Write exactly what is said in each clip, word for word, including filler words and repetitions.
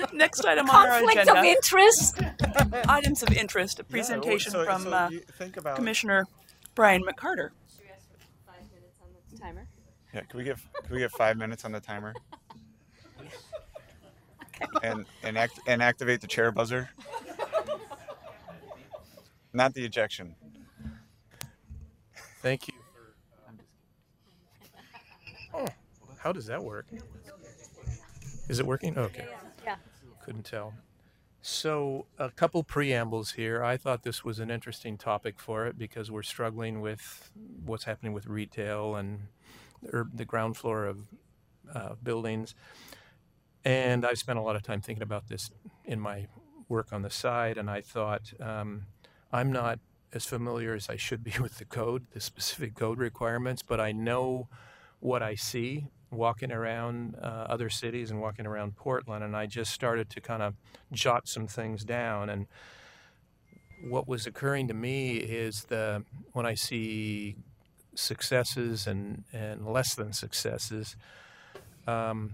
Next item on our Conflict agenda. of interest. Items of interest. A presentation yeah, so, from so uh, you think about Commissioner Brian McCarter. Should we ask for five minutes on the timer? Yeah, can we give can we give five minutes on the timer? And and act and activate the chair buzzer. Not the ejection. Thank you. Oh, how does that work? Is it working? Okay. Yeah. Couldn't tell. So a couple preambles here. I thought this was an interesting topic for it because we're struggling with what's happening with retail and ur- the ground floor of uh, buildings. And I've spent a lot of time thinking about this in my work on the side, and I thought um, I'm not as familiar as I should be with the code, the specific code requirements, but I know what I see walking around uh, other cities and walking around Portland, and I just started to kind of jot some things down. And what was occurring to me is the when I see successes and, and less than successes, um,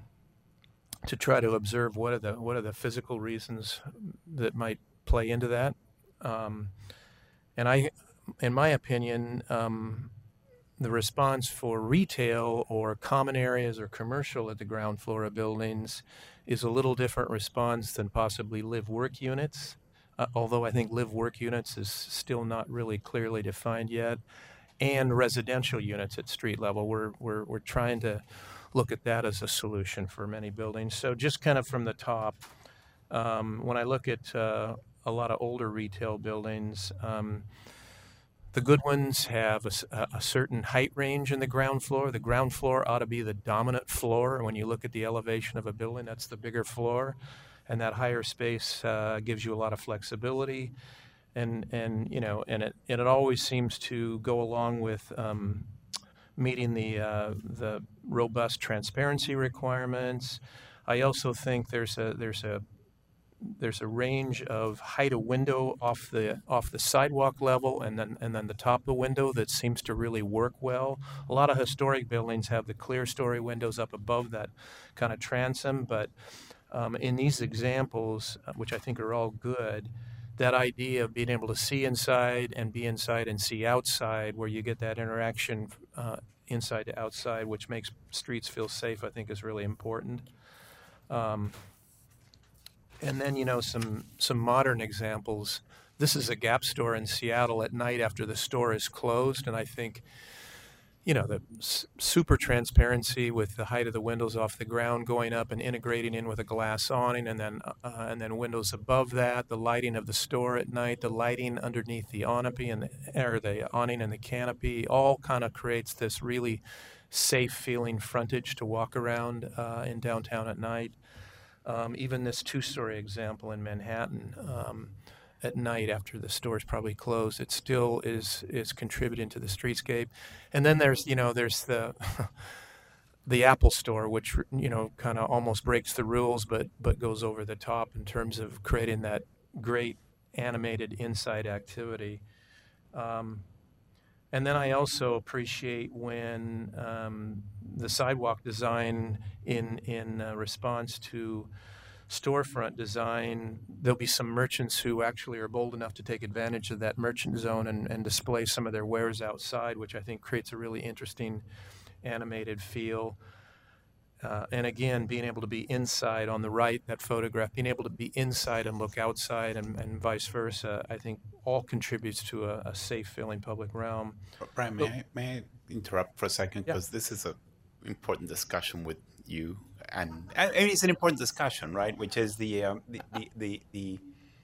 to try to observe what are the what are the physical reasons that might play into that. Um, and I, in my opinion, um, the response for retail or common areas or commercial at the ground floor of buildings is a little different response than possibly live-work units, uh, although I think live-work units is still not really clearly defined yet, and residential units at street level. We're, we're, we're trying to look at that as a solution for many buildings. So just kind of from the top, um, when I look at uh, a lot of older retail buildings, um, the good ones have a, a certain height range in the ground floor. The ground floor ought to be the dominant floor. When you look at the elevation of a building, that's the bigger floor. And that higher space uh, gives you a lot of flexibility. And, and you know, and it, and it always seems to go along with um, meeting the, uh, the robust transparency requirements. I also think there's a, there's a There's a range of height of window off the off the sidewalk level, and then and then the top of the window that seems to really work well. A lot of historic buildings have the clear story windows up above that kind of transom, but um, in these examples, uh, which I think are all good, that idea of being able to see inside and be inside and see outside, where you get that interaction uh, inside to outside, which makes streets feel safe, I think is really important. Um, And then, you know, some some modern examples. This is a Gap store in Seattle at night after the store is closed, and I think, you know, the s- super transparency with the height of the windows off the ground going up and integrating in with a glass awning, and then uh, and then windows above that, the lighting of the store at night, the lighting underneath the canopy and the, or the awning and the canopy, all kind of creates this really safe feeling frontage to walk around uh, in downtown at night. Um, even this two-story example in Manhattan, um, at night after the store's probably closed, it still is is contributing to the streetscape. And then there's you know there's the the Apple Store, which you know kind of almost breaks the rules, but but goes over the top in terms of creating that great animated inside activity. Um, And then I also appreciate when um, the sidewalk design in in uh, response to storefront design, there'll be some merchants who actually are bold enough to take advantage of that merchant zone and, and display some of their wares outside, which I think creates a really interesting animated feel. Uh, and again, being able to be inside on the right, that photograph, being able to be inside and look outside and, and vice versa, I think all contributes to a, a safe feeling public realm. Brian, may I, may I interrupt for a second? Yeah. Because this is an important discussion with you. And, and it's an important discussion, right? Which is the, um, the, the, the, the,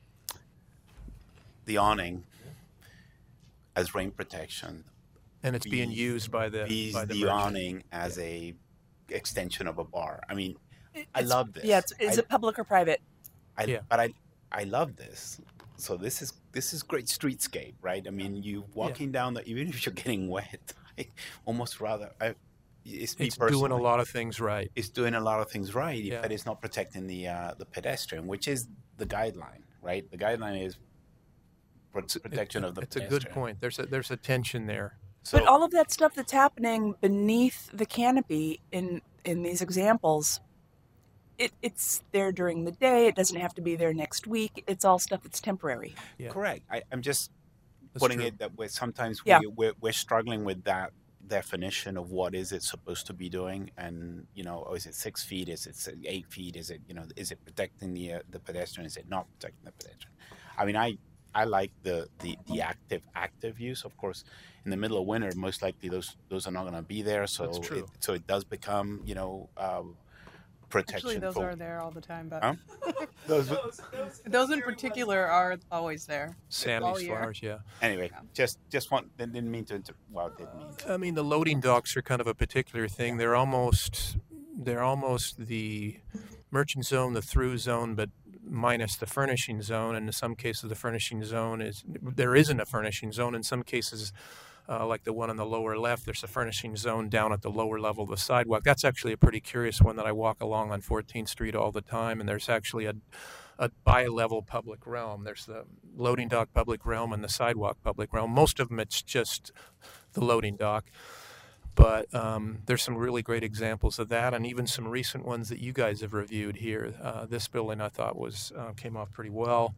the awning as rain protection. And it's being Be- used by the, Is by the, the merchant. awning as a extension of a bar. I mean, I It's- love this. Yeah, it's, is I, it public or private? I, Yeah. But I, I love this. So this is this is great streetscape, right? I mean, you walking down the, even if you're getting wet, I almost rather, I, it's me It's doing a personally, lot of things right. it's doing a lot of things right, Yeah. but it's not protecting the uh, the pedestrian, which is the guideline, right? The guideline is pro- protection It- of the It's a pedestrian. good point. There's a, there's a tension there. So, But all of that stuff that's happening beneath the canopy in in these examples it, it's there during the day. It doesn't have to be there next week. It's all stuff that's temporary. Yeah. Correct. I, I'm just That's putting true. it that way. Sometimes Yeah. we, we're, we're struggling with that definition of what is it supposed to be doing, and you know, oh, is it six feet? Is it s- eight feet? Is it, you know, is it protecting the uh, the pedestrian? Is it not protecting the pedestrian? I mean, I I like the, the the active active use. Of course, in the middle of winter, most likely those those are not going to be there. So That's true. It, so it does become, you know, um, protection. Actually, those for, are there all the time, but Huh? those, those in particular are always there. all Sammy's year. flowers, yeah. anyway, just just want didn't mean to. Inter- well, didn't mean to. I mean, the loading docks are kind of a particular thing. They're almost they're almost the merchant zone, the through zone, but minus the furnishing zone. And in some cases, the furnishing zone is there isn't a furnishing zone. In some cases, uh, like the one on the lower left, there's a furnishing zone down at the lower level of the sidewalk. That's actually a pretty curious one that I walk along on fourteenth Street all the time. And there's actually a a bi-level public realm. There's the loading dock public realm and the sidewalk public realm. Most of them, it's just the loading dock. But um, there's some really great examples of that, and even some recent ones that you guys have reviewed here. Uh, this building, I thought, was uh, came off pretty well.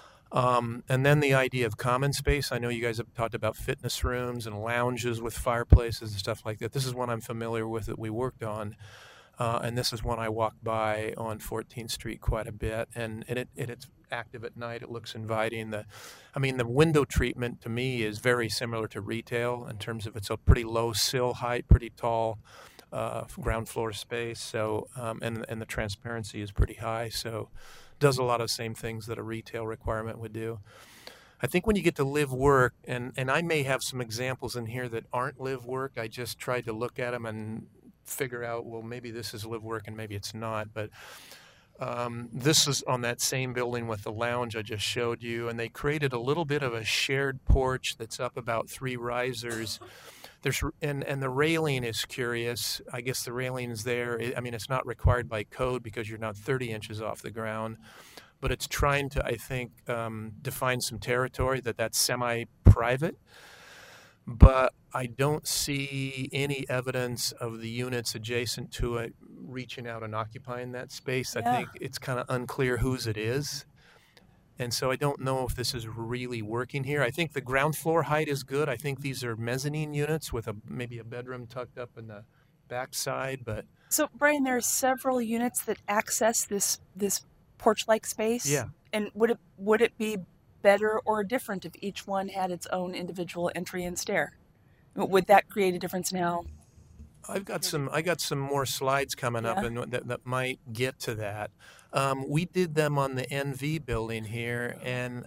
Um, and then the idea of common space. I know you guys have talked about fitness rooms and lounges with fireplaces and stuff like that. This is one I'm familiar with that we worked on. Uh, and this is one I walk by on fourteenth Street quite a bit, and, and it and it's active at night. It looks inviting. The, I mean, the window treatment to me is very similar to retail in terms of it's a pretty low sill height, pretty tall uh, ground floor space. So um, and and the transparency is pretty high. So does a lot of the same things that a retail requirement would do. I think when you get to live work, and and I may have some examples in here that aren't live work. I just tried to look at them and figure out, well, maybe this is live work and maybe it's not. But um, this is on that same building with the lounge I just showed you, and they created a little bit of a shared porch that's up about three risers. There's and and the railing is curious. I guess the railing is there. I mean, it's not required by code because you're not thirty inches off the ground, but it's trying to, I think, um, define some territory that that's semi-private. But I don't see any evidence of the units adjacent to it reaching out and occupying that space. I Yeah. think it's kind of unclear whose it is. And so I don't know if this is really working here. I think the ground floor height is good. I think these are mezzanine units with a maybe a bedroom tucked up in the backside. But So, Brian, there are several units that access this this porch-like space. Yeah. And would it would it be better or different if each one had its own individual entry and stair? Would that create a difference now? I've got some. I got some more slides coming up, Yeah. and that, that might get to that. Um, we did them on the N V building here, and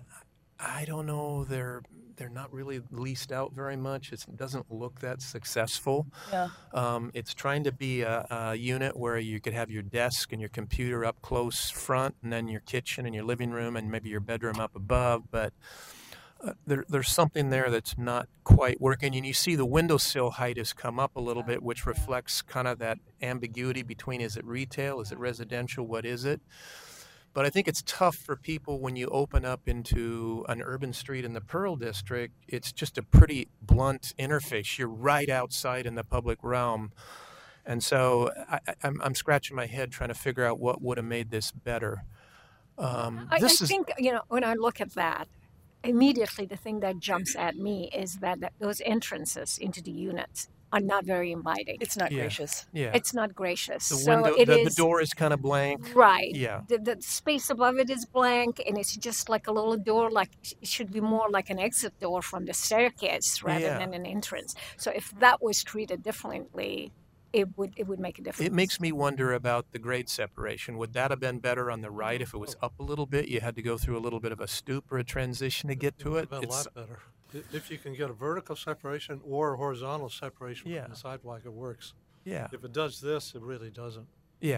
I don't know. They're they're not really leased out very much. It's, it doesn't look that successful. Yeah. Um, it's trying to be a, a unit where you could have your desk and your computer up close front, and then your kitchen and your living room, and maybe your bedroom up above. But uh, there, there's something there that's not quite working. And you see the windowsill height has come up a little bit, which reflects kind of that ambiguity between is it retail, is it residential, what is it? But I think it's tough for people when you open up into an urban street in the Pearl District. It's just a pretty blunt interface. You're right outside in the public realm. And so I, I, I'm, I'm scratching my head trying to figure out what would have made this better. Um, I, I this is think, you know, when I look at that, immediately the thing that jumps at me is that, that those entrances into the units are not very inviting. It's not Yeah. gracious. yeah. It's not gracious. the so window, it the, is the door is kind of blank. right. Yeah. The, the space above it is blank, and it's just like a little door. Like it should be more like an exit door from the staircase rather Yeah. than an entrance. So if that was treated differently, it would it would make a difference. It makes me wonder about the grade separation. Would that have been better on the right if it was up a little bit? You had to go through a little bit of a stoop or a transition to get to it. It would have been a It's- lot better. I- If you can get a vertical separation or a horizontal separation Yeah. from the sidewalk, it works. yeah, If it does this, it really doesn't. yeah.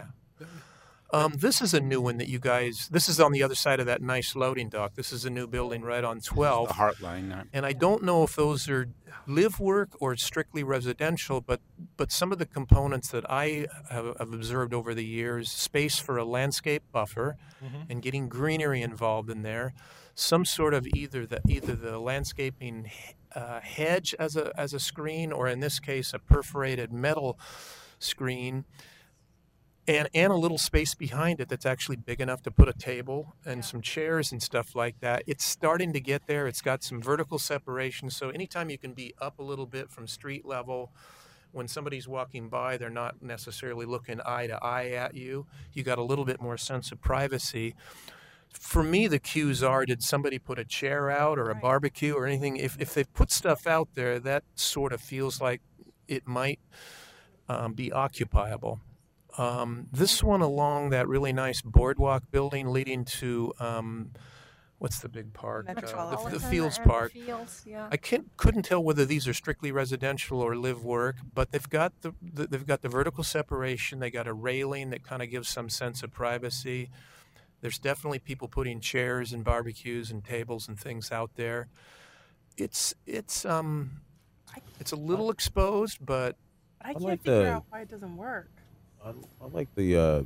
Um, this is a new one that you guys. This is on the other side of that nice loading dock. This is a new building right on twelve. The Heartline. uh, And I don't know if those are live work or strictly residential, but but some of the components that I have, have observed over the years, space for a landscape buffer, and getting greenery involved in there, some sort of either the either the landscaping uh, hedge as a as a screen, or in this case a perforated metal screen. and and a little space behind it that's actually big enough to put a table and some chairs and stuff like that. It's starting to get there. It's got some vertical separation, so anytime you can be up a little bit from street level, when somebody's walking by, they're not necessarily looking eye to eye at you. You got a little bit more sense of privacy. For me, the cues are, did somebody put a chair out or a Right. barbecue or anything? If if they've put stuff out there, that sort of feels like it might um, be occupiable. Um, this one along that really nice boardwalk building leading to, um, what's the big park? Uh, the, the Metropolitan Fields and Park. Fields, yeah. I can't, couldn't tell whether these are strictly residential or live work, but they've got the, the they've got the vertical separation. They got a railing that kind of gives some sense of privacy. There's definitely people putting chairs and barbecues and tables and things out there. It's it's um it's a little exposed, but I I can't like figure the- out why it doesn't work. I, I like the uh,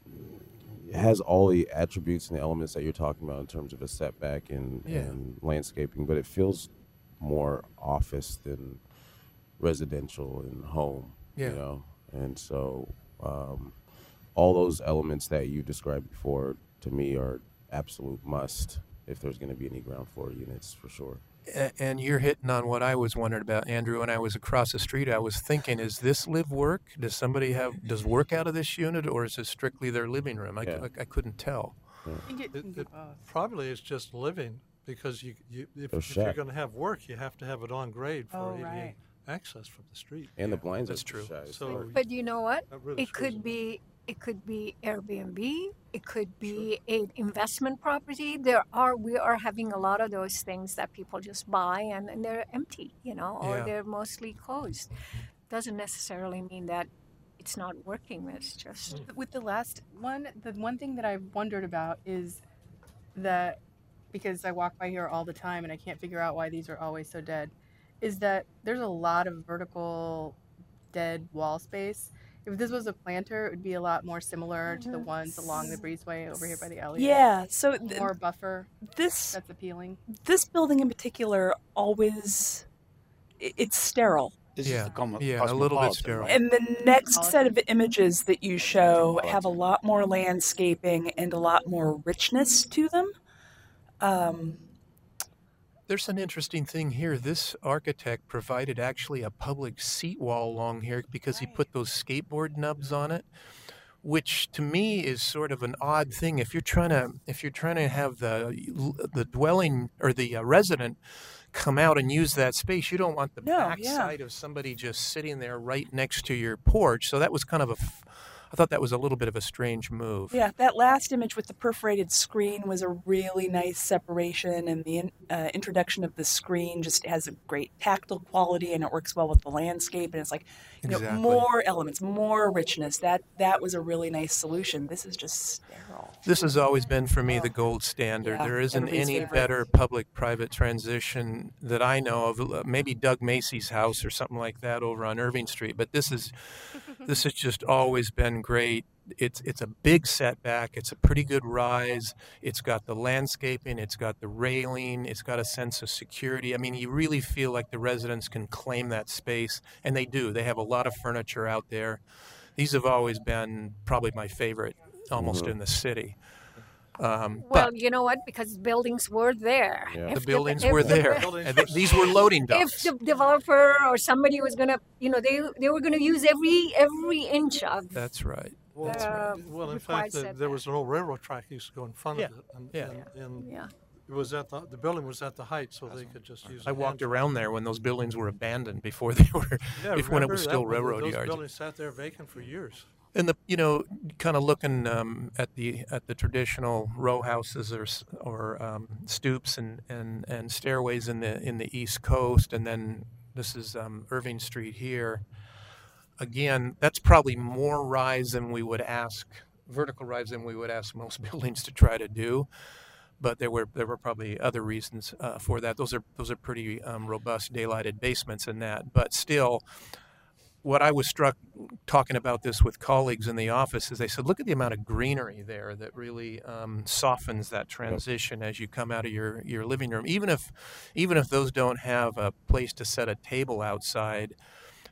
it has all the attributes and the elements that you're talking about in terms of a setback and, Yeah. and landscaping, but it feels more office than residential and home. Yeah. You know, and so um, all those elements that you described before to me are absolute must if there's going to be any ground floor units for sure. A- And you're hitting on what I was wondering about, Andrew. When I was across the street, I was thinking, is this live work? Does somebody have, does work out of this unit, or is this strictly their living room? I, Yeah. I, I couldn't tell. I think it It- can be it- both. Probably it's just living because you, you if, They're if you're shack. going to have work, you have to have it on grade for Oh, A D A right. access from the street. And the blinds That's are true. shy. So But you know what? that really It screws could them. be it could be Airbnb. It could be an investment property. There are we are having a lot of those things that people just buy and, and they're empty, you know, or Yeah. they're mostly closed. Doesn't necessarily mean that it's not working. It's just With the last one, the one thing that I've wondered about is that because I walk by here all the time and I can't figure out why these are always so dead, is that there's a lot of vertical dead wall space. If this was a planter, it would be a lot more similar to the ones along the breezeway over here by the alley. Yeah. So th- More buffer. this That's appealing. this building in particular always i- it's sterile. This Yeah. is the com- Yeah, a little bit cosmopolitan, sterile. right? And the next set of images that you show have a lot more landscaping and a lot more richness to them. Um, There's an interesting thing here. This architect provided actually a public seat wall along here because he put those skateboard nubs on it, which to me is sort of an odd thing. If you're trying to if you're trying to have the the dwelling or the uh, resident come out and use that space, you don't want the No, back yeah. side of somebody just sitting there right next to your porch. So that was kind of a f- I thought that was a little bit of a strange move. yeah, that last image with the perforated screen was a really nice separation, and the in, uh, introduction of the screen just has a great tactile quality, and it works well with the landscape. And it's like, you know, Exactly. more elements, more richness. That that was a really nice solution. This is just sterile. This has always been for me the gold standard. Yeah, there isn't everybody's any favorite. better public-private transition that I know of. Uh, Maybe Doug Macy's house or something like that over on Irving Street, but this is this has just always been great. It's it's a big setback. It's a pretty good rise. It's got the landscaping. It's got the railing. It's got a sense of security. I mean, you really feel like the residents can claim that space, and they do. They have a lot of furniture out there. These have always been probably my favorite, almost in the city. Um, well, but you know what? Because buildings were there. Yeah. If the buildings if were the- there. Buildings And were th- these were loading If docks. the developer or somebody was gonna, you know, they they were gonna use every every inch of That's right. Well, uh, well, in required fact, the, there was an old railroad track used to go in front Yeah, of it, and, yeah. and, and yeah. it was at the the building was at the height, so they could just use. I a walked hand- around there when those buildings were abandoned before they were, Yeah, if when it remember was that still one? railroad Those yards. buildings sat there vacant for years. And the you know, kind of looking um, at the at the traditional row houses or s- or um, stoops and, and, and stairways in the in the East Coast, and then this is um, Irving Street here. Again, that's probably more rise than we would ask, vertical rise than we would ask most buildings to try to do. But there were there were probably other reasons uh, for that. Those are those are pretty um, robust daylighted basements in that. But still, what I was struck talking about this with colleagues in the office is they said, look at the amount of greenery there that really um, softens that transition as you come out of your, your living room. Even if even if those don't have a place to set a table outside,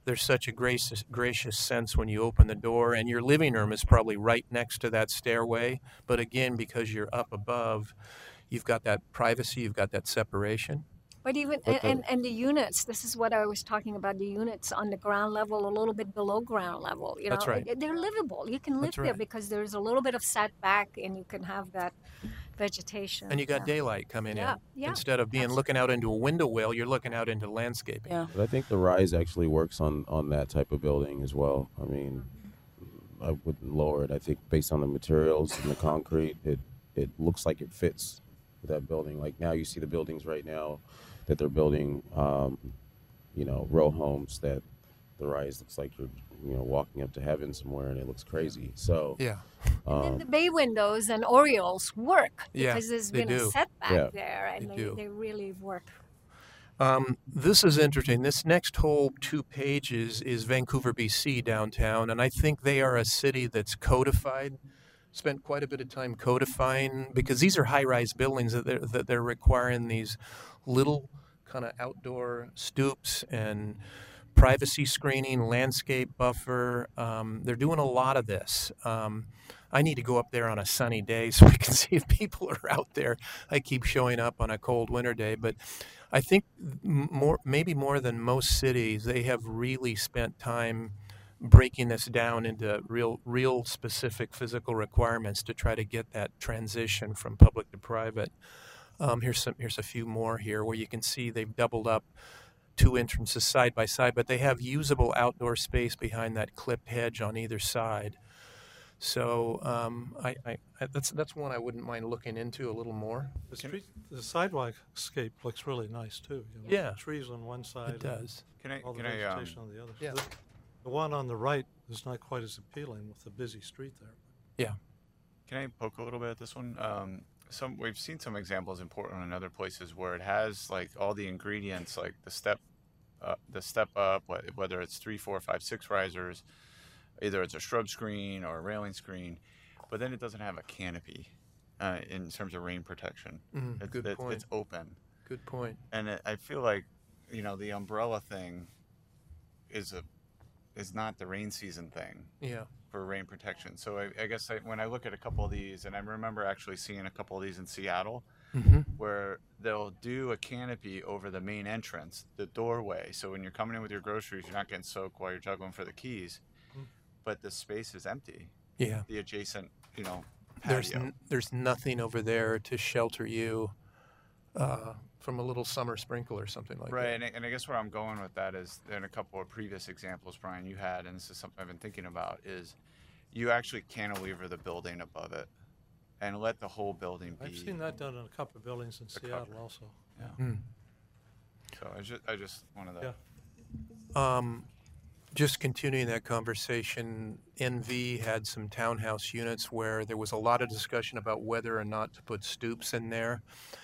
there's such a gracious, gracious sense when you open the door, and your living room is probably right next to that stairway. But again, because you're up above, you've got that privacy, you've got that separation. But even and, and, and the units, this is what I was talking about, the units on the ground level, a little bit below ground level. You know, That's right. They're livable. You can live That's there right. because there's a little bit of setback and you can have that vegetation. And you got yeah. daylight coming Yeah, in. yeah. Instead of being Absolutely. looking out into a window well, you're looking out into landscaping. Yeah. But I think the rise actually works on, on that type of building as well. I mean, I wouldn't lower it. I think based on the materials and the concrete, it, it looks like it fits with that building. Like now you see the buildings right now that they're building, um, you know, row homes that the rise looks like you're, you know, walking up to heaven somewhere, and it looks crazy. So Yeah. And then um, the bay windows and Orioles work Yeah, because there's they been a do. setback Yeah. there, and They they, do. they really work. Um, this is interesting. This next whole two pages is Vancouver, B C downtown, and I think they are a city that's codified. Spent quite a bit of time codifying because these are high-rise buildings that they're that they're requiring these little kind of outdoor stoops and privacy screening, landscape buffer. Um, they're doing a lot of this. Um, I need to go up there on a sunny day so I can see if people are out there. I keep showing up on a cold winter day, but I think more, maybe more than most cities, they have really spent time breaking this down into real, real specific physical requirements to try to get that transition from public to private. Um, here's some. Here's a few more here where you can see they've doubled up two entrances side by side, but they have usable outdoor space behind that clipped hedge on either side. So um, I, I, I, that's that's one I wouldn't mind looking into a little more. The street, the sidewalk scape looks really nice too. You know, Yeah. trees on one side. It does. Can I All the can I um, vegetation on the other. Yeah. The, the one on the right is not quite as appealing with the busy street there. Yeah. can I poke a little bit at this one? Um, some we've seen some examples in Portland and other places where it has like all the ingredients, like the step, uh, the step up, wh- whether it's three, four, five, six risers, either it's a shrub screen or a railing screen, but then it doesn't have a canopy uh, in terms of rain protection. Mm, It's, good it- point. it's open, Good point. and it, I feel like you know the umbrella thing is a is not the rain season thing Yeah. for rain protection. So I, I guess I, when I look at a couple of these, and I remember actually seeing a couple of these in Seattle, Mm-hmm. where they'll do a canopy over the main entrance, the doorway. So when you're coming in with your groceries, you're not getting soaked while you're juggling for the keys, Mm. but the space is empty. Yeah. The adjacent, you know, There's patio. n- there's nothing over there to shelter you uh, from a little summer sprinkle or something like Right, that. and, I- and I guess where I'm going with that is, in a couple of previous examples, Brian, you had, and this is something I've been thinking about, is you actually cantilever the building above it and let the whole building be. I've seen that done in a couple of buildings in a Seattle cover. also. Yeah. Mm. So I just, I just wanted to. Yeah. Um, just continuing that conversation, N V had some townhouse units where there was a lot of discussion about whether or not to put stoops in there.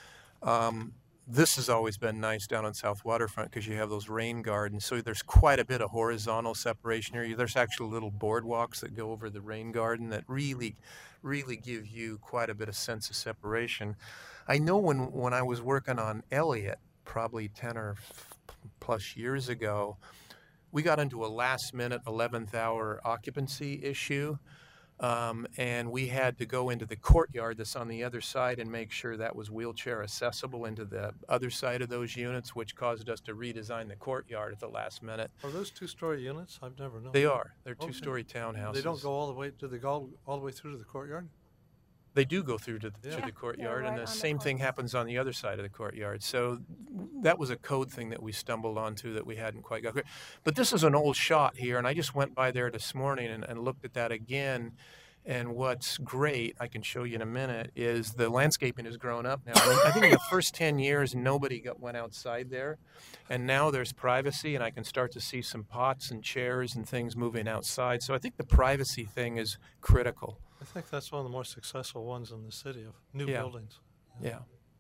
Um, this has always been nice down on South Waterfront because you have those rain gardens. So there's quite a bit of horizontal separation here. There's actually little boardwalks that go over the rain garden that really, really give you quite a bit of sense of separation. I know when, when I was working on Elliott, probably ten or f- plus years ago, we got into a last minute eleventh hour occupancy issue. Um, and we had to go into the courtyard that's on the other side and make sure that was wheelchair accessible into the other side of those units, which caused us to redesign the courtyard at the last minute. Are those two-story units? I've never known. They are. They're Okay. two-story townhouses. They don't go all the way. Do they go all, all the way through to the courtyard? They do go through to the, Yeah. to Yeah, the courtyard, right and the on the same thing courtyard. happens on the other side of the courtyard. So that was a code thing that we stumbled onto that we hadn't quite got clear. But this is an old shot here, and I just went by there this morning and, and looked at that again. And what's great, I can show you in a minute, is the landscaping has grown up now. I, mean, I think in the first ten years, nobody got, went outside there. And now there's privacy, and I can start to see some pots and chairs and things moving outside. So I think the privacy thing is critical. I think that's one of the more successful ones in the city of new Yeah. buildings. Yeah.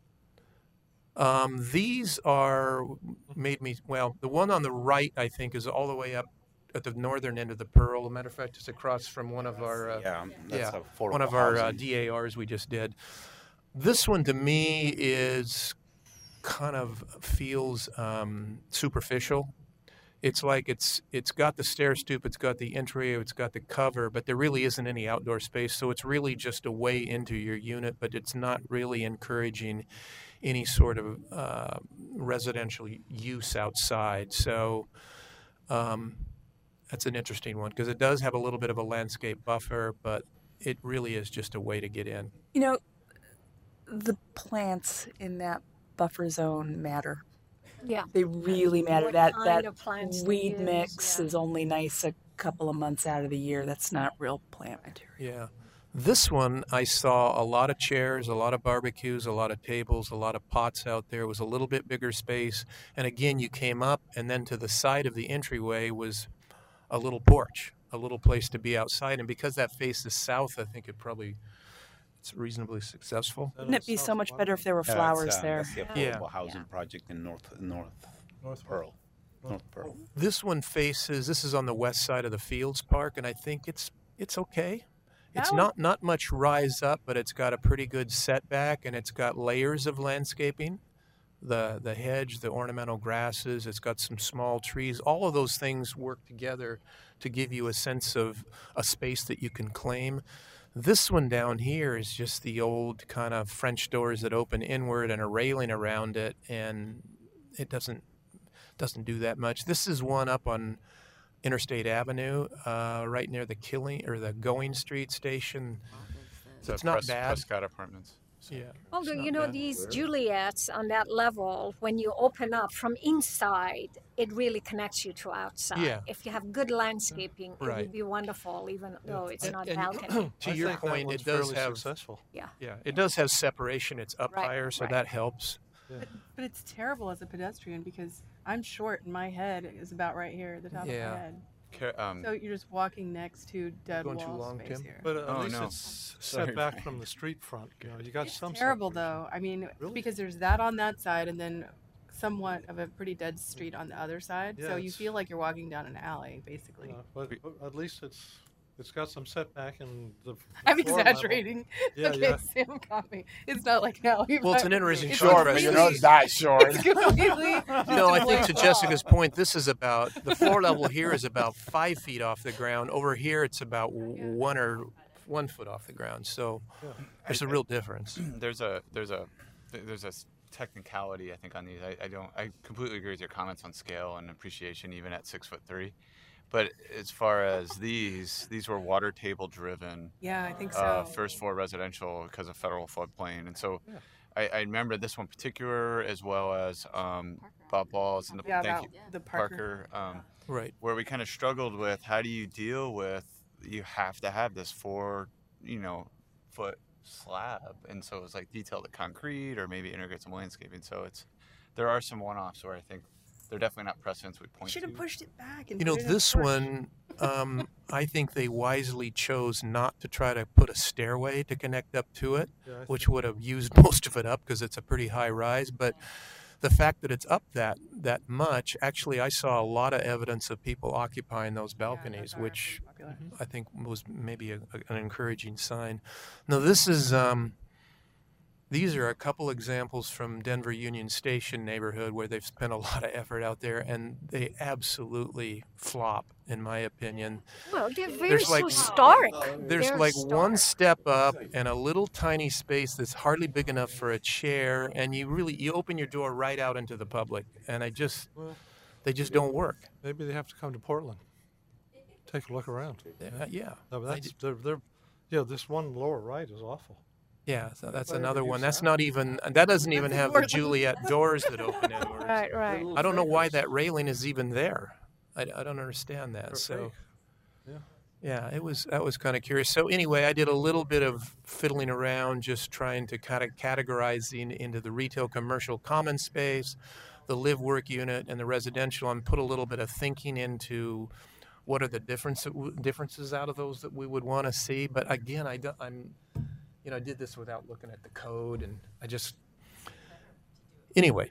Um, these are made me well. The one on the right, I think, is all the way up at the northern end of the Pearl. As a matter of fact, it's across from one of our uh, yeah, that's yeah, affordable one of our uh, housing. D A Rs we just did. This one to me is kind of feels um, superficial. it's like it's it's got the stair stoop, it's got the entry, it's got the cover, but there really isn't any outdoor space. So it's really just a way into your unit, but it's not really encouraging any sort of uh, residential use outside. So um, that's an interesting one because it does have a little bit of a landscape buffer, but it really is just a way to get in. You know, the plants in that buffer zone matter. Yeah. They really matter. What That kind that of plants they weed use, mix yeah. is only nice a couple of months out of the year. That's not real plant material. Yeah. This one, I saw a lot of chairs, a lot of barbecues, a lot of tables, a lot of pots out there. It was a little bit bigger space. And again, you came up, and then to the side of the entryway was a little porch, a little place to be outside. And because that faces south, I think it probably it's reasonably successful. Wouldn't it be so much better if there were Yeah, flowers that's, uh, there? That's the affordable Yeah. housing Yeah. project in North North North Pearl. North Pearl. This one faces, this is on the west side of the Fields Park, and I think it's it's okay. It's That not, not much rise up, but it's got a pretty good setback, and it's got layers of landscaping. The, the hedge, the ornamental grasses, it's got some small trees. All of those things work together to give you a sense of a space that you can claim. This one down here is just the old kind of French doors that open inward and a railing around it, and it doesn't doesn't do that much. This is one up on Interstate Avenue, uh, right near the Killing or the Going Street station. It's, It's a not Pres- bad. Prescott Apartments. Yeah. Although, it's not you know, bad. these Juliets on that level, when you open up from inside, it really connects you to outside. Yeah. If you have good landscaping, it Right. would be wonderful, even though it's And- not and balcony. to I your think that point, one's it does fairly have successful. Yeah. yeah, it does have separation. It's up Right, higher, so right. that helps. But, but it's terrible as a pedestrian because I'm short and my head is about right here at the top Yeah. of my head. Ca- Um, So you're just walking next to dead Going wall too long, space Tim? here. But at Oh, least no. it's Sorry, set back Brian. from the street front. You know, you got It's some terrible separation. though. I mean, Really? because there's that on that side and then somewhat of a pretty dead street on the other side. Yeah, so you it's- feel like you're walking down an alley, basically. Uh, but, but at least it's it's got some setback and the. the I'm floor level- exaggerating. Yeah, okay, yeah. Sam got me. It's not like an alley. Well, it's but an interesting it's contrast. But you're completely- not that short. It's completely. No, I just a think to blank Jessica's wall. point, this is about the floor level here is about five feet off the ground. Over here, it's about w- one or one foot off the ground. So Yeah. there's a real difference. there's a there's a there's a s- technicality I think on these. I, I don't I completely agree with your comments on scale and appreciation even at six foot three, but as far as these these were water table driven Yeah, I think so. uh, first floor residential because of federal floodplain, and so Yeah. I, I remember this one particular as well as um, Bob Balls and the, Yeah, thank about you the Parker. Parker. Um, Right. where we kind of struggled with how do you deal with you have to have this four you know foot slab, and so it's like detail the concrete or maybe integrate some landscaping. So it's there are some one-offs where I think they're definitely not precedents we point Should to. have pushed it back. And You know, put it in this porch. one, um, I think they wisely chose not to try to put a stairway to connect up to it, Yeah, I which think- would have used most of it up because it's a pretty high rise. But the fact that it's up that that much, actually, I saw a lot of evidence of people occupying those Yeah, those balconies, are which pretty popular. I think was maybe a, a- an encouraging sign. Now, this is. Um, these are a couple examples from Denver Union Station neighborhood where they've spent a lot of effort out there, and they absolutely flop, in my opinion. Well, they're very There's like- historic. There's They're like one historic. step up and a little tiny space that's hardly big enough for a chair, and you really you open your door right out into the public, and I just Well, they just don't work. maybe they have to come to Portland. Take a look around. Uh, yeah, No, but I that's d- they're, they're, yeah. This one lower right is awful. yeah. So that's Why another would you one. That's stop? not even that doesn't even That's have the important. Juliet doors that open inwards. Right, right. I don't know why that railing is even there. I, I don't understand that. They're So. fake. Yeah. Yeah, it was that was kind of curious. So anyway, I did a little bit of fiddling around, just trying to kind of categorize in, into the retail, commercial, common space, the live work unit, and the residential, and put a little bit of thinking into what are the difference, differences out of those that we would want to see. But again, I don't, I'm, you know, I did this without looking at the code, and I just anyway.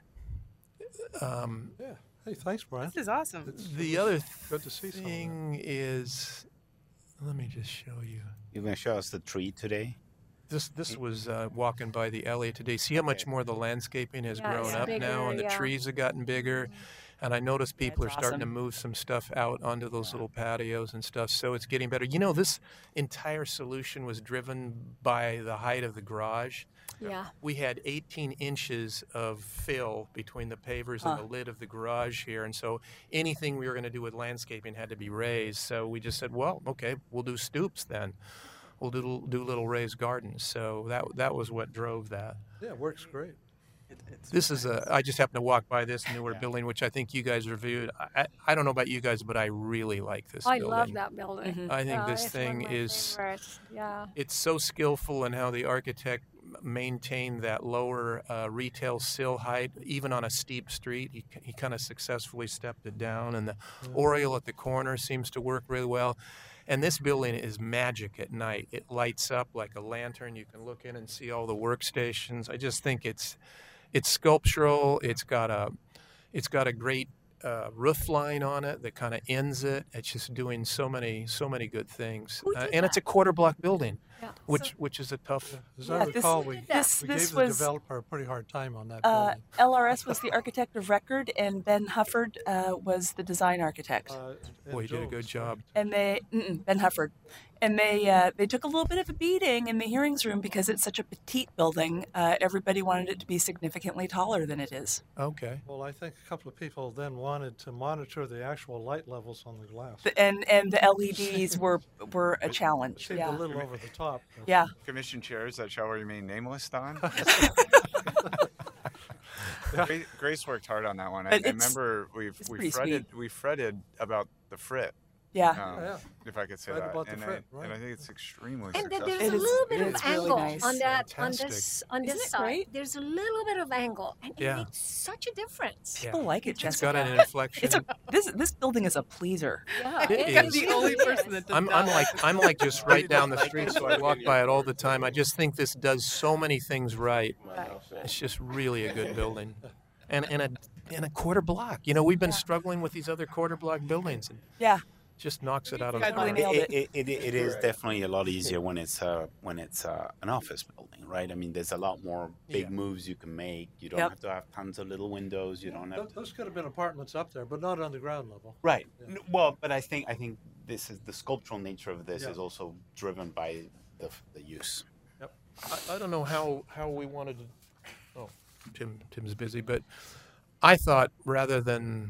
Um, Yeah. Hey, thanks, Brian. This is awesome. the other Good to see some of that. thing is, let me just show you. You're gonna show us the tree today. This this was uh, walking by the Elliott today. See how much more the landscaping has Yeah, grown it's up now, bigger, and the yeah. trees have gotten bigger. And I noticed people That's are starting to awesome. move some stuff out onto those little patios and stuff, so it's getting better. You know, this entire solution was driven by the height of the garage. Yeah. We had eighteen inches of fill between the pavers Huh. and the lid of the garage here, and so anything we were going to do with landscaping had to be raised. So we just said, well, okay, we'll do stoops then. We'll do do little raised gardens. So that that was what drove that. Yeah, it works great. It, it's This is a. I just happened to walk by this newer Yeah. building, which I think you guys reviewed. I, I I don't know about you guys, but I really like this I building. love that building. Mhm. I think Yeah, this it's one of thing my is. favorites. Yeah. It's so skillful in how the architect m- maintained that lower uh, retail sill height, even on a steep street. He, he kind of successfully stepped it down, and the oriel at the corner seems to work really well. And this building is magic at night. It lights up like a lantern. You can look in and see all the workstations. I just think it's it's sculptural. It's got a it's got a great uh, roof line on it that kind of ends it. It's just doing so many so many good things. Who Uh, did and it's a quarter block building, Yeah. which which is a tough. As Yeah, I this- recall, we, this we this gave the was developer a pretty hard time on that uh, building. L R S was the architect of record, and Ben Hufford uh, was the design architect. Uh, and Boy, he did a good Jones, job. And they mm-mm, Ben Hufford, and they uh, they took a little bit of a beating in the hearings room because it's such a petite building. Uh, everybody wanted it to be significantly taller than it is. Okay. Well, I think a couple of people then wanted to monitor the actual light levels on the glass. The- And and the L E Ds were were a It challenge. seemed a Yeah, little over the top. but- yeah. Commission chairs that shall remain nameless, Don. Grace, Grace worked hard on that one. I, But I it's- remember we've it's we pretty fretted we fretted about the frit, Yeah. um, yeah. if I could say Right that, about the and, frit, I, right. and I think it's extremely And then successful. there's It a is- little bit it of is really angle nice. on that on Fantastic. this on Isn't this it side. great? There's a little bit of angle, and it Yeah. makes such a difference. Yeah. People like it, It's Jessica. got an inflection. It's a this this building is a pleaser. Yeah, It it is. is. the only person that does I'm, not. I'm like I'm like just right down the street, so I walk by it all the time. I just think this does so many things right. It's just really a good building, and and a and a quarter block. You know, we've been struggling with these other quarter block buildings, and Yeah. just knocks it out of the guys really park. nailed It, it, it, it is definitely a lot easier when it's uh, when it's uh, an office building, right? I mean, there's a lot more big Yeah. moves you can make. You don't Yep. have to have tons of little windows. You don't have Th- to. Those could have been apartments up there, but not on the ground level. Right. Yeah. N- Well, but I think I think this is the sculptural nature of this Yeah. is also driven by the the use. I, I don't know how, how we wanted to. Oh, Tim Tim's busy, but I thought rather than,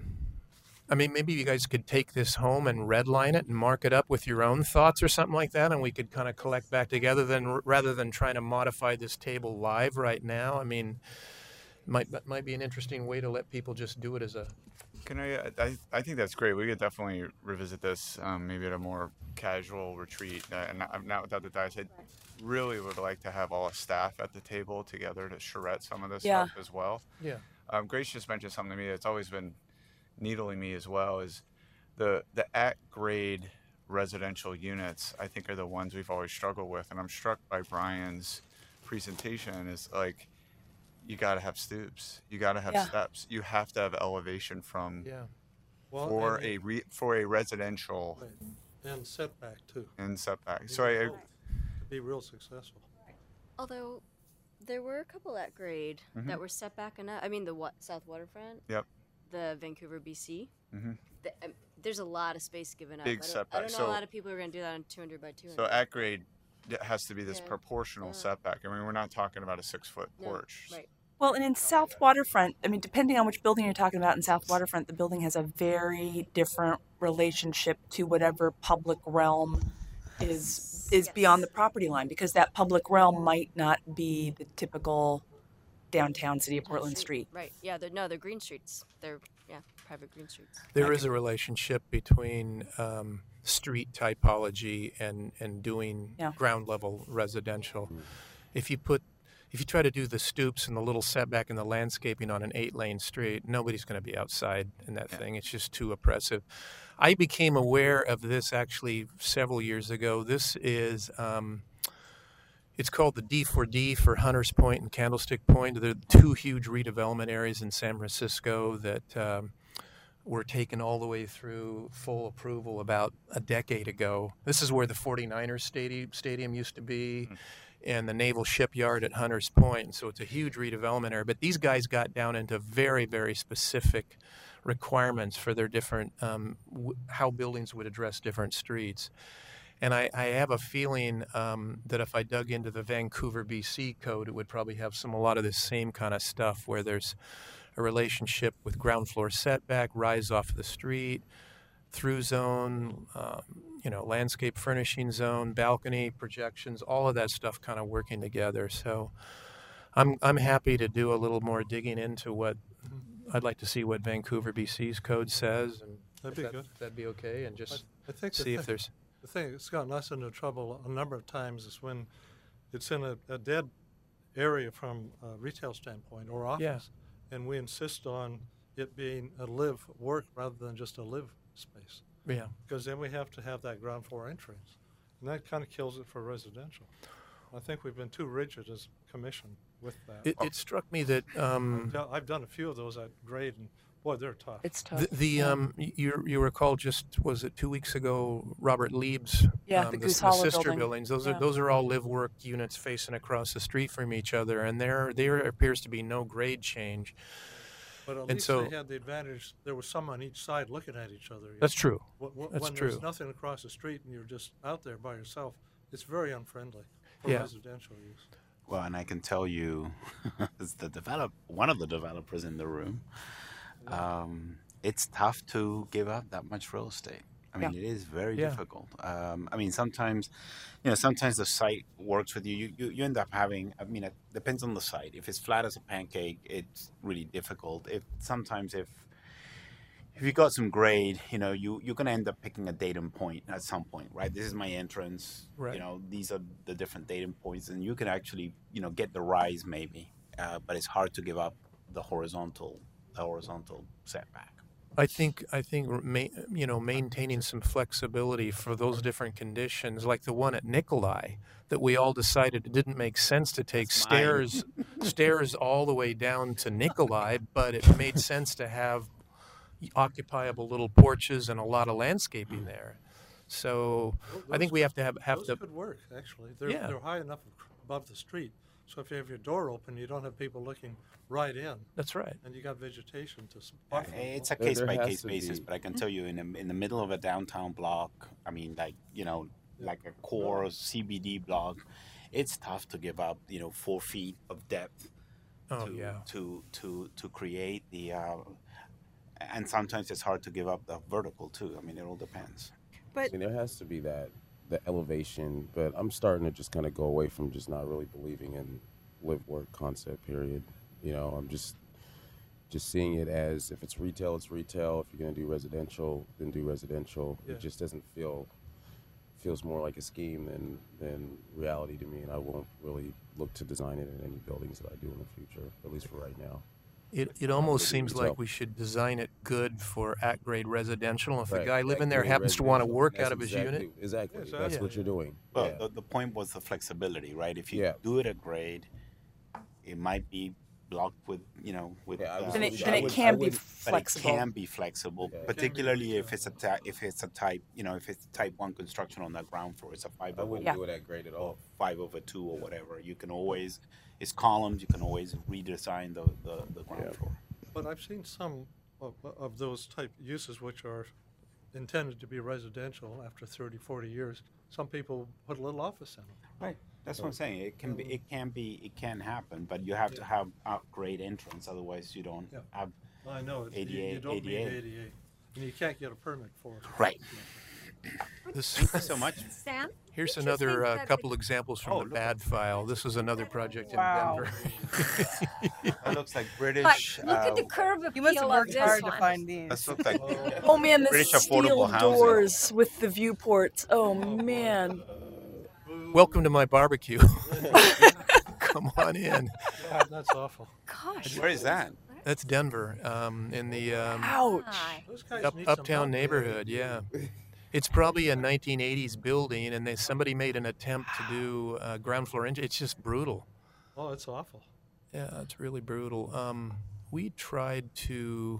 I mean, maybe you guys could take this home and redline it and mark it up with your own thoughts or something like that, and we could kind of collect back together. Then rather than trying to modify this table live right now, I mean, might that might be an interesting way to let people just do it as a. Can I, I? I think that's great. We could definitely revisit this, um, maybe at a more casual retreat, uh, and not, not without the dice. I really would like to have all the staff at the table together to charrette some of this Yeah. stuff as well. Yeah. Um, Grace just mentioned something to me that's always been needling me as well. Is the the at grade residential units? I think are the ones we've always struggled with, and I'm struck by Brian's presentation. Is like you got to have stoops, you got to have Yeah. steps, you have to have elevation from Yeah. Well, for and, a re, for a residential right, and setback too. and setback. You So I, know, to be real successful. Although there were a couple at grade that were set back enough. I mean, the what South Waterfront. Yep. The Vancouver, B C. Mhm. The, um, there's a lot of space given up. Big I don't, I setback. don't know So- a lot of people are going to do that on two hundred by two hundred. so at grade it has to be this Yeah. proportional Yeah. setback. I mean, we're not talking about a six foot No, porch. right. Well, and in South Waterfront, I mean, depending on which building you're talking about in South Waterfront, the building has a very different relationship to whatever public realm is is beyond the property line, because that public realm might not be the typical downtown city of Portland street. Right. Yeah. They're, no, they're green streets. They're yeah, private green streets. There is a relationship between um, street typology and, and doing Yeah. ground level residential. If you put if you try to do the stoops and the little setback and the landscaping on an eight lane street, nobody's going to be outside in that thing. It's just too oppressive. I became aware of this actually several years ago. This is um, it's called the D four D for Hunters Point and Candlestick Point. They're two huge redevelopment areas in San Francisco that um, were taken all the way through full approval about a decade ago. This is where the 49ers stadium, stadium used to be. and the naval shipyard at Hunters Point. So it's a huge redevelopment area. But these guys got down into very, very specific requirements for their different, um, w- how buildings would address different streets. And I, I have a feeling um, that if I dug into the Vancouver, B C code, it would probably have some a lot of this same kind of stuff where there's a relationship with ground floor setback, rise off the street, through zone, um, you know, landscape furnishing zone, balcony projections, all of that stuff kind of working together. So I'm I'm happy to do a little more digging into what I'd like to see what Vancouver, B C's code says, and That'd be if that, good. That'd be okay, and just I think the see if thing- there's. The thing that's gotten us into trouble a number of times is when it's in a, a dead area from a retail standpoint or office, Yeah. and we insist on it being a live work rather than just a live space. Yeah. Because then we have to have that ground floor entrance, and that kind of kills it for residential. I think we've been too rigid as a commission with that. It, it struck me that um, I've, done, I've done a few of those at grade, and boy, they're tough. It's tough. the, the Yeah. um, you you recall just was it two weeks ago Robert Lieb's Yeah, um, the the, Goose the Hollow sister building. buildings. Those Yeah. are those are all live work units facing across the street from each other, and there there appears to be no grade change. But at and least so- they had the advantage, there was some on each side looking at each other. you That's know. true. Wh- wh- That's when true. there's nothing across the street and you're just out there by yourself, it's very unfriendly for Yeah. residential use. Well, and I can tell you, as the develop one of the developers in the room, um, it's tough to give up that much real estate. I mean, it is very Yeah. difficult. Um, I mean, sometimes, you know, sometimes the site works with you. You, you. you end up having, I mean, it depends on the site. If it's flat as a pancake, it's really difficult. If sometimes if if you got some grade, you know, you you're gonna end up picking a datum point at some point, right? This is my entrance. Right. You know, these are the different datum points, and you can actually, you know, get the rise maybe, uh, but it's hard to give up the horizontal, the horizontal setback. I think I think ma- you know maintaining some flexibility for those different conditions, like the one at Nikolai, that we all decided it didn't make sense to take That's mine. stairs stairs all the way down to Nikolai, but it made sense to have occupiable little porches and a lot of landscaping there. So Tho- I think those we have to have have Those to. could work, actually. They're, Yeah. they're high enough above the street, so if you have your door open, you don't have people looking right in, That's right. and you got vegetation to Uh, buffer. It's a There- case there by has case to basis, be- but I can tell you in the, in the middle of a downtown block, I mean, like, you know, like a core C B D block, it's tough to give up, you know, four feet of depth Oh to, yeah. to, to, to create the, uh, and sometimes it's hard to give up the vertical too. I mean, it all depends. I mean, there has to be that the elevation, but I'm starting to just kind of go away from just not really believing in live work concept. Period. You know, I'm just just seeing it as if it's retail, it's retail. If you're gonna do residential, then do residential. Yeah. It just doesn't feel feels more like a scheme than than reality to me, and I won't really look to design it in any buildings that I do in the future, at least for right now. It, it almost Maybe seems retail. like we should design it good for at-grade residential. If a Right, guy that living there grade happens to want to residential. work That's out of his exactly, unit, Exactly. Yes, That's yeah. what you're doing. Well, yeah. the, the point was the flexibility, right? If you Yeah. do it at grade, it might be blocked with, you know, with. Yeah, I uh, was- Then it, I then it would- I can be would- but flexible. it can be flexible, Yeah. particularly if it's a ta- if it's a type, you know, if it's type one construction on the ground floor, it's a five I over wouldn't Yeah. do it at grade at or all. five over two or whatever. You can always, it's columns. You can always redesign the the, the ground Yeah. floor. But I've seen some of, of those type uses which are intended to be residential after thirty, forty years. Some people put a little office in them. Right. That's what I'm saying. It can be, it can be, it can happen, but you have to have a great entrance. Otherwise, you don't Yeah. have. I know, it's- you, A D A, you don't need A D A. A D A, and you can't get a permit for it. Right. this, Thank you so much. Sam? here's Don't you another think uh, that couple examples from Oh, the look. bad file. This was another project Wow. in Denver. That looks like But British. look at the uh, curve You must have appeal of worked this hard to one. find these. This looks like. Oh man, the British steel affordable housing. doors with the viewports. Oh man. Welcome to my barbecue. Come on in. God, that's awful. Gosh. Where is that? That's Denver, um, in the um, Ouch. my. Those guys up, need some uptown help. neighborhood. Yeah, it's probably a nineteen eighties building, and they somebody made an attempt to do uh, ground floor. Engine. It's just brutal. Oh, it's awful. Yeah, it's really brutal. Um, we tried to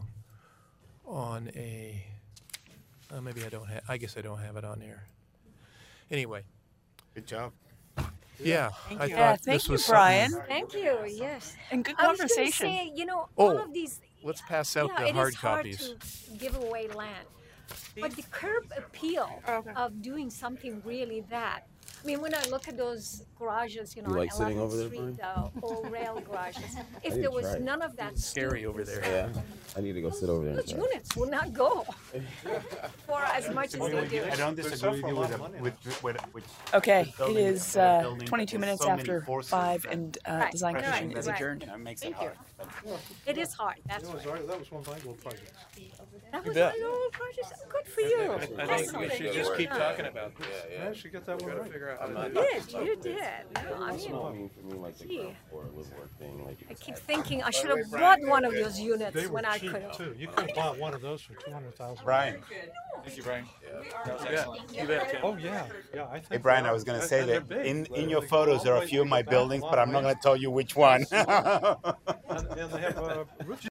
on a. Uh, maybe I don't have. I guess I don't have it on here. Anyway, Good job. Yeah, I Yeah, thought thank this you, was Brian. something- Thank you. Yes. And good I was going to conversation. say, you know, Oh, all of these. let's pass out yeah, the it hard is hard copies. to give away land, but the curb appeal Okay. of doing something really that. I mean, when I look at those garages, you know, You on like sitting eleventh over there, Street, the old rail garages, if need there to was try it. none of that Scary stoop over and there. stuff, Yeah, I need to go sit over there and those try. units will not go for as much as they do. I don't disagree with you with, money with, with, with Okay, it building- is with a uh, building, but twenty-two there's minutes so many after forces five, that and uh, Right, Design right, Commission right. is adjourned. You know, it makes Thank it you. hard. It is hard. That's That was, right. our- that was one of my little projects. That You was bet. my old project. Good for you. I think we Excellent. should just keep talking about this. Yeah, she got that one Gotta right. figure out how to I'm do not- it. You did. You did. No, I That's mean, what I mean for me, like the Gee. ground floor live work thing. Like I it's keep had- thinking I should have bought one of those units They were when I cheap could have. too. You could have bought one of those for two hundred thousand. Brian. Thank you, Brian. Yeah, you bet, Tim. Oh yeah, yeah. I think Hey Brian, they I are. was going to And- say and they're that big. in, They're in your like photos all there are the a way few of my back, buildings, long but I'm not way. going to tell you which one. And, and they have uh, roof